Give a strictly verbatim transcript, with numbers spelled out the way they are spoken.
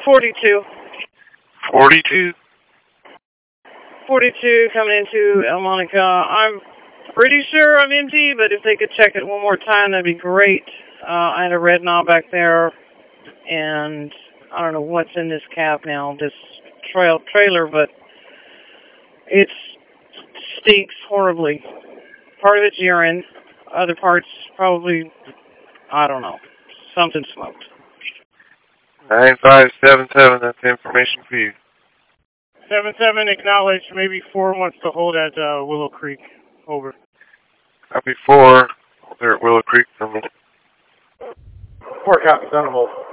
forty-two. forty-two? forty-two coming into El Monica. I'm pretty sure I'm empty, but if they could check it one more time, that'd be great. Uh, I had a red knob back there, and I don't know what's in this cab now, this trail trailer, but it stinks horribly. Part of it's urine, other parts probably, I don't know, something smoked. nine five seven seven, that's information for you. seven seven, acknowledge. Maybe four wants to hold at uh, Willow Creek. Over. Copy four. They're at Willow Creek for a minute. Four copy, Thunderbolt.